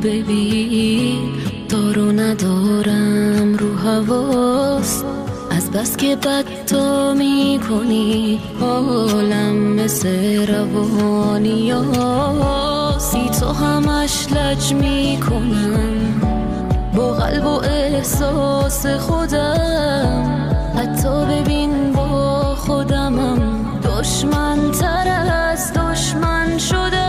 ببین دارو ندارم رو حواس، از بس که بد تو میکنی حالم مثل روانیاسی. تو همش لج میکنم با قلب و احساس خودم، حتی ببین با خودمم دشمن تر از دشمن شدم.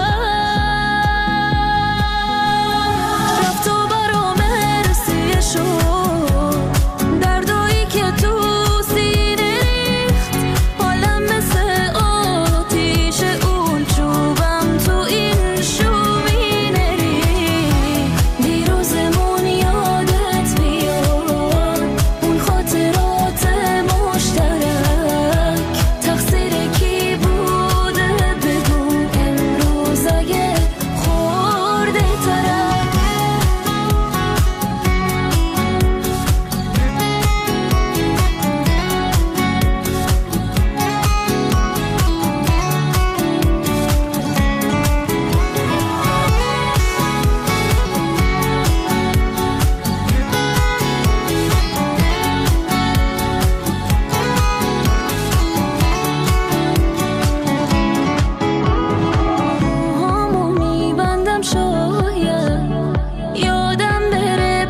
رفت و برام رسیه شد دردایی که تو سینه ریخت، حالم مثل آتیش اون چوبم تو این شومینه ریخت. دیروزمون یادت بیاد اون خاطرات مشترک، تقصیر کی بوده بگو امروز اگه خورده ترک. همو میبندم شاید یادم بره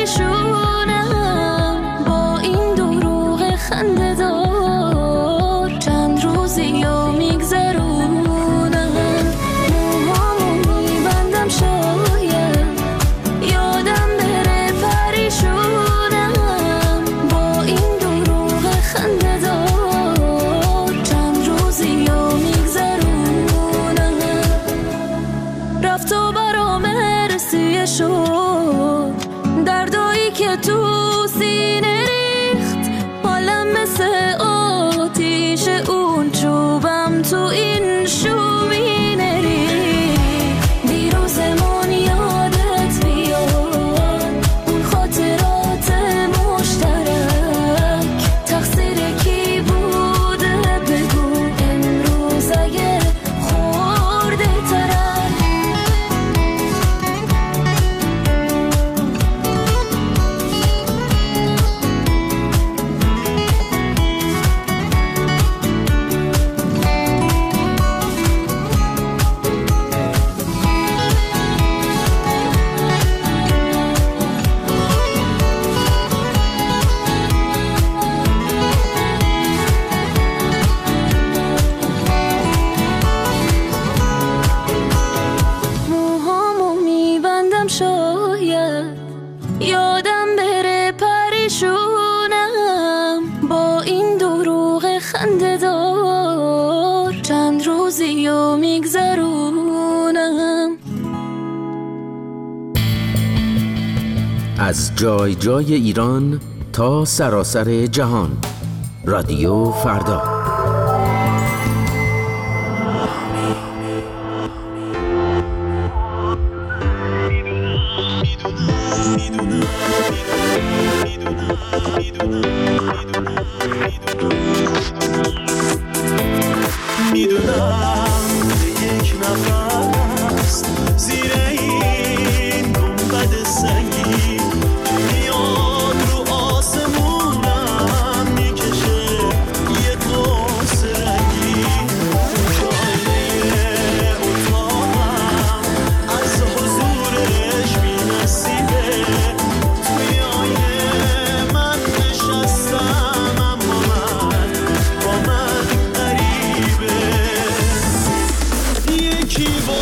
پریشونم با این دروغ خنده دار، چند روزی رو میگذرونم. همو میبندم شاید یادم بره پریشونم با این دروغ خنده دار، چند روزی رو میگذرونم. رفت و برام رسیه شد دردایی که تو سینه ریخت، حالم مثل آتیش اون چوبم تو این شومینه ریخت. دیروزمون یادت بیاد اون خاطرات مشترک، تقصیر کی بوده بگو امروز اگه خورده ترک. موهامو میبندم شاید یادم بره پریشونم با این دروغ خنده دار، چند روزی رو میگذرونم. از جای جای ایران تا سراسر جهان، رادیو فردا. میدونم یک نفس زیر این گنبد سنگی میاد رو آسمونم میکشه یه قوس رنگی. جایه اتاقم از حضورش می‌نسیده، توی آینه من نشستم اما با من غریبه. یکی با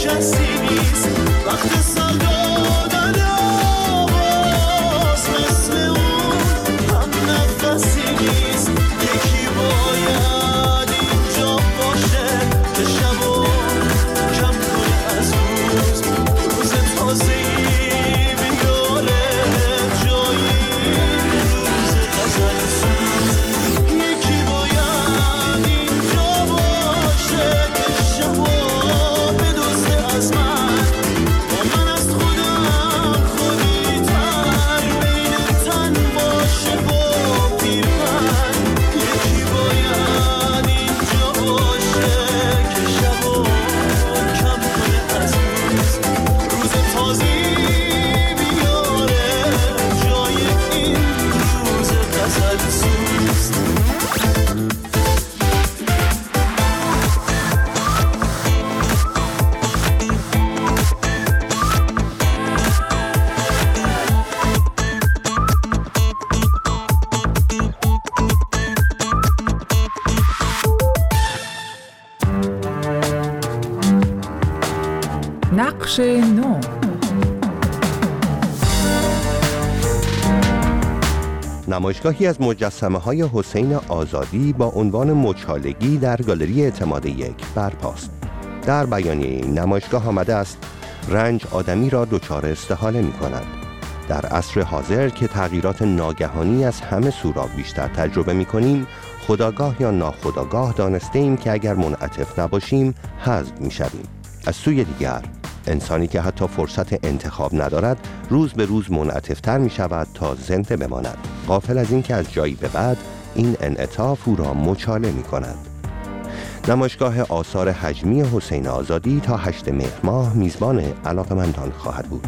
کسی نیست وقت سر دادن آواز مثل اون هم نفسی نیست یکی باید اینجا باشه که شبو کم کنه از روز تازه‌ای بیاره جایی روز غزل سوز یکی باید اینجا باشه که شبو بدوزه از من با من از خودم خودی تر بین تن باشه با پیرهن یکی باید اینجا باشه که شبو کم کنه از روز تازه‌ای بیاره جای این روز غزل سوز نقش نو. نمایشگاهی از مجسمه‌های حسین آزادی با عنوان مچالگی در گالری اعتماد 1 برپاست. در بیانیه این نمایشگاه آمده است رنج آدمی را دچار استحاله می‌کند. در عصر حاضر که تغییرات ناگهانی از همه سوراخ بیشتر تجربه می‌کنیم، خودآگاه یا ناخودآگاه دانسته ایم که اگر منعطف نباشیم حذف می‌شویم. از سوی دیگر انسانی که حتی فرصت انتخاب ندارد روز به روز منعطف‌تر می‌شود تا زنده بماند، غافل از این که از جایی به بعد این انعطاف او را مچاله می‌کند. نمایشگاه آثار حجمی حسین آزادی تا 8 مهر ماه میزبان علاقه‌مندان خواهد بود.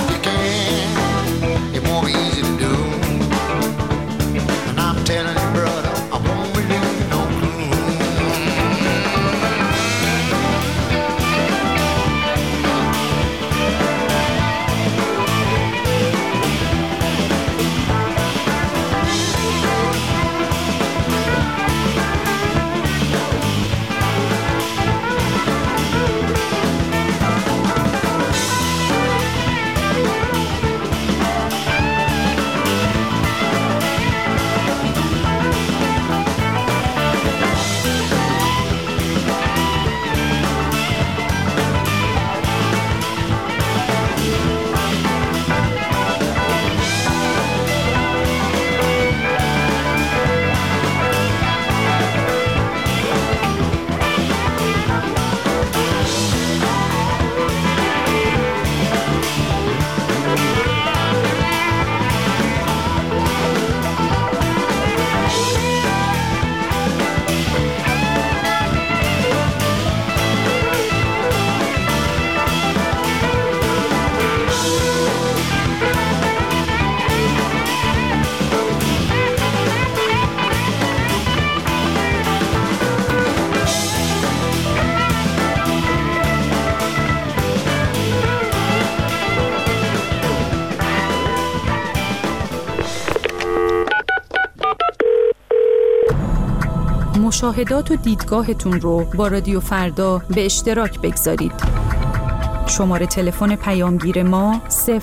telling you, bro. مشاهدات و دیدگاهتون رو با رادیو فردا به اشتراک بگذارید. شماره تلفن پیامگیر ما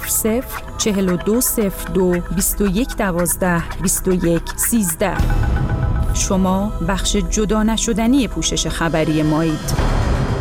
004202 2112 2113. شما بخش جدا نشدنی پوشش خبری مایید.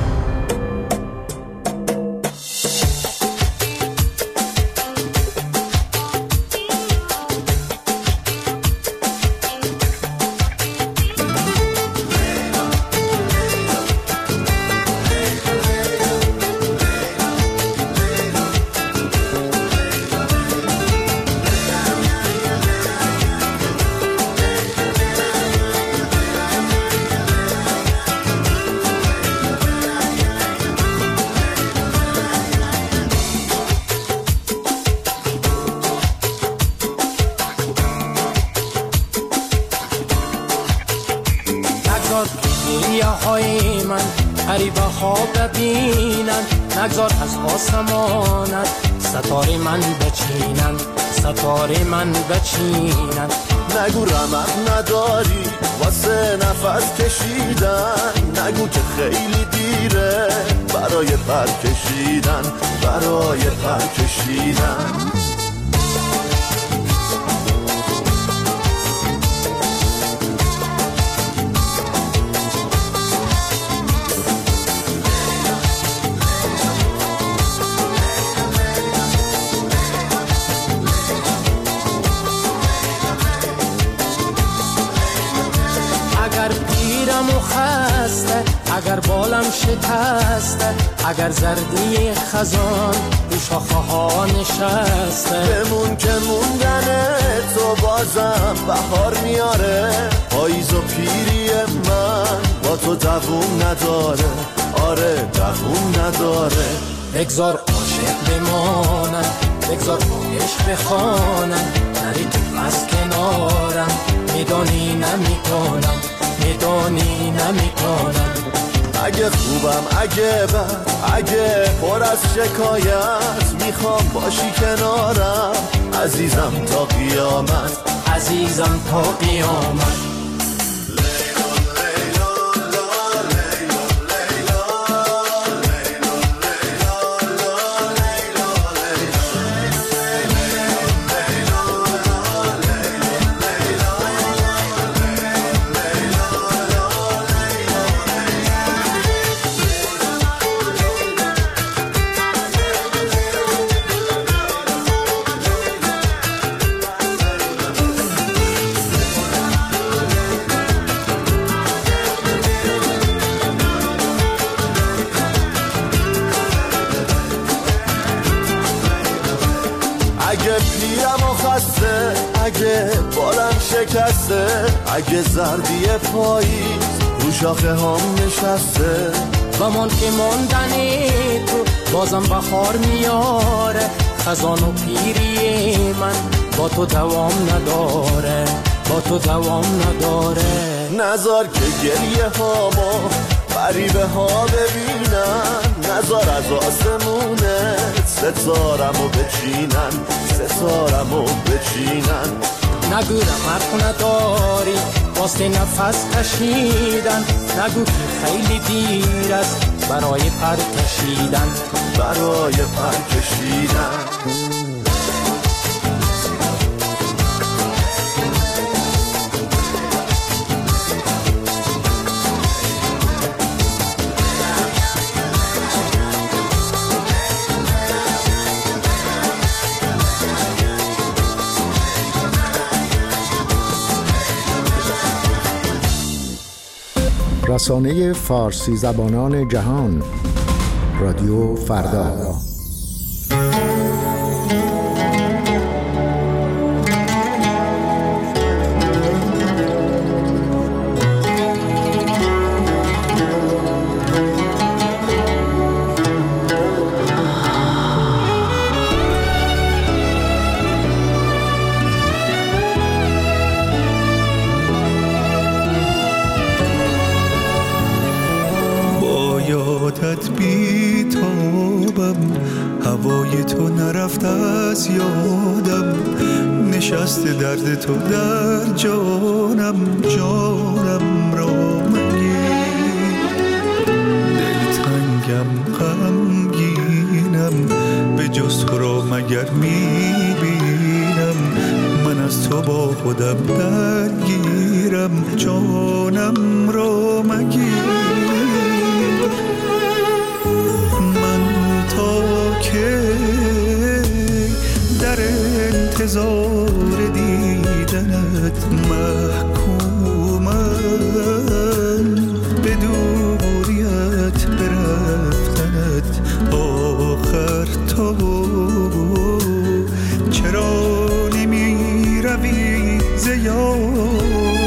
غریبه ها ببینن، نگذار از آسمانت ستاره من بچینن، ستاره من بچینن. نگو رمق نداری واسه نفس کشیدن، نگو که خیلی دیره برای پر کشیدن، برای پر کشیدن. اگر بالم شکسته، اگر زردی خزان رو شاخه ها نشسته، بمون که موندن تو بازم بهار میاره، پاییز و پیری من با تو دووم نداره، آره دووم نداره. بگذار عاشق بمانم، بگذار عشق بخوانم، نری تو از کنارم، میدانی نمیتونم، میدانی نمیتونم. اگه خوبم اگه بد اگه پر از شکایت، میخوام باشی کنارم عزیزم تا قیامت، عزیزم تا قیامت. اگه بالم شکسته، اگه زردی پاییز رو شاخه هم نشسته، و من که موندنی تو بازم بخار میاره، خزان و پیری من با تو دوام نداره، با تو دوام نداره. نذار که گریه هامو غریبه ها ببینن، نذار از آسمونت ستارمو بچینن، ستارمو بچینن. نگو رمق نداری واسه نفس کشیدن، نگو که خیلی دیر است برای پر کشیدن، برای پر کشیدن. رسانه فارسی زبانان جهان، رادیو فردا. هوای تو نرفت از یادم، نشست درد تو در جانم، جانم را دیگر میبینم، من از تو با خودم درگیرم، جانم را مگیر. من تا که در انتظار دیدنت محکومم، به دوریت برفتنت آخر تو چرا نمی روی ز یادم.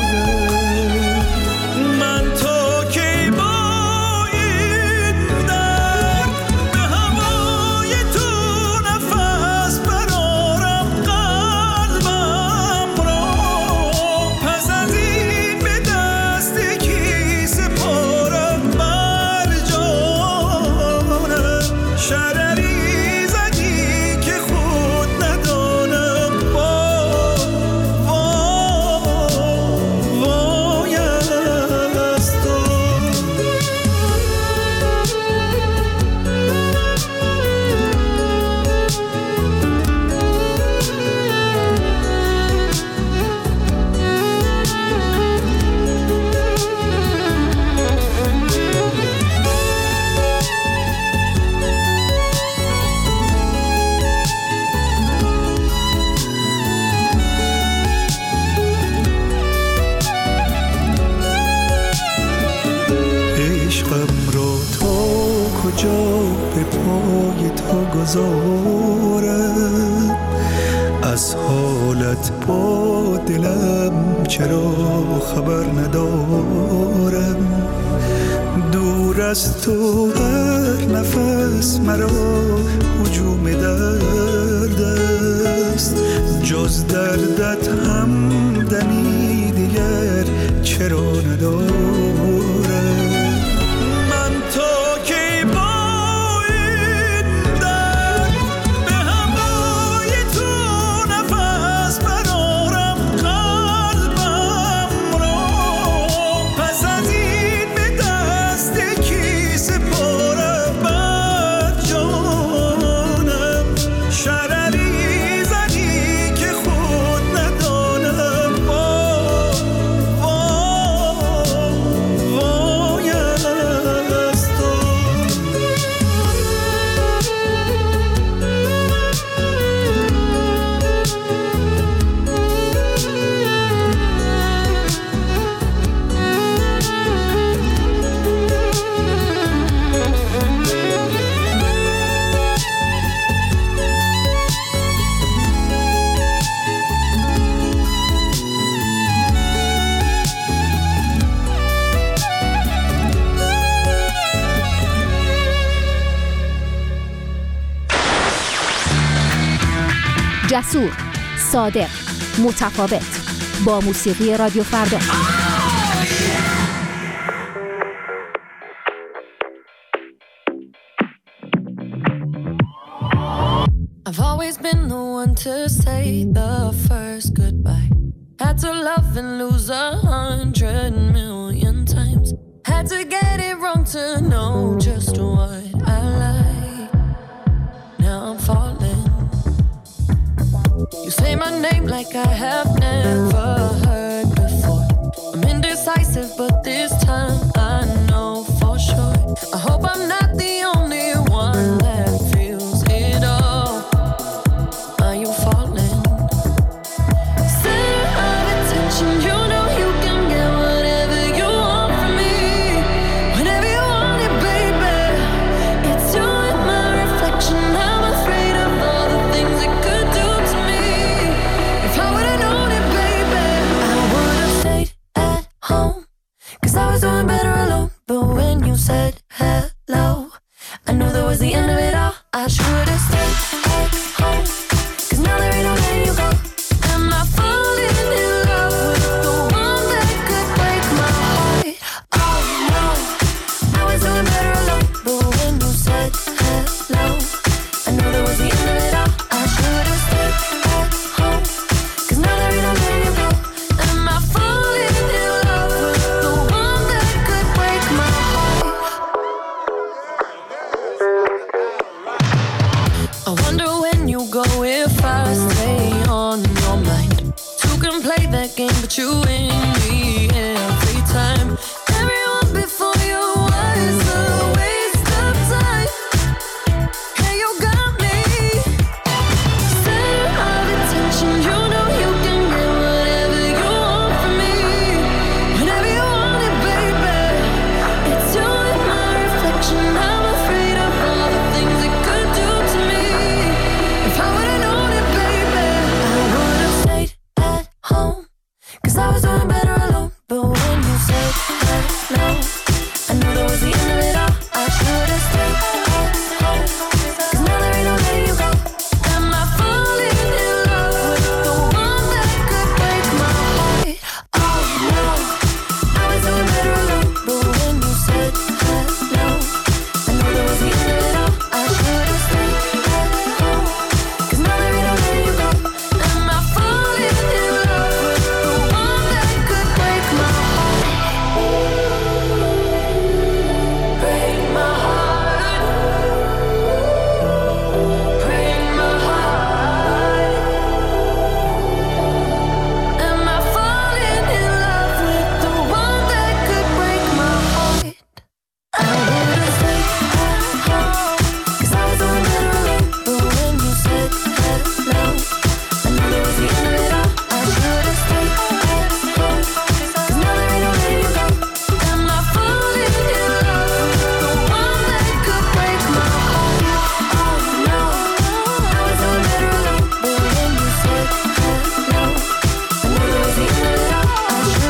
من تا کی با این درد به هوای تو نفس برارم قلبم را، پس از این به دست کی سپارم بر جانم. شرری زدی که خود ندانم، وای از تو. عشقم را تا کجا به پای تو گذارم، از حالت با دلم چرا خبر ندارم. دور از تو هر نفس مرا هجوم درد است، جز دردت هم دمی دیگر چرا ندارم. من تا کی با این درد به هوای تو نفس برارم قلبم را، پس از این به دست کی سپارم بر جانم. شرری زدی که خود ندانم، وای از تو. جسور، صادق، متفاوت، با موسیقی رادیو فردا. I've always been the one to say the first goodbye. Had to love and lose 100 million times. Had to get it wrong to know just what I like. Now I'm falling. You say my name like I have never heard before. I'm indecisive, but this time I know for sure. I hope I'm not the only one that feels it all. Are you falling? Center of attention, you know you can get whatever you want from me. Whenever you want it, baby. It's you and my reflection. I'm afraid of all the things it could do to me. If I would've known it, baby, I would've stayed at home. 'Cause I was doing better alone. But when you said hello, I knew that was the end of it all. I should've stayed at home. 'Cause now there ain't no letting you go. Am I falling in love with the one that could break my heart? Oh no, I was doing better alone. But when you said hello, I knew that was the end of it all. I should've stayed at home. 'Cause now there ain't no letting you go. Am I falling in love with the one that could break my heart? but you win.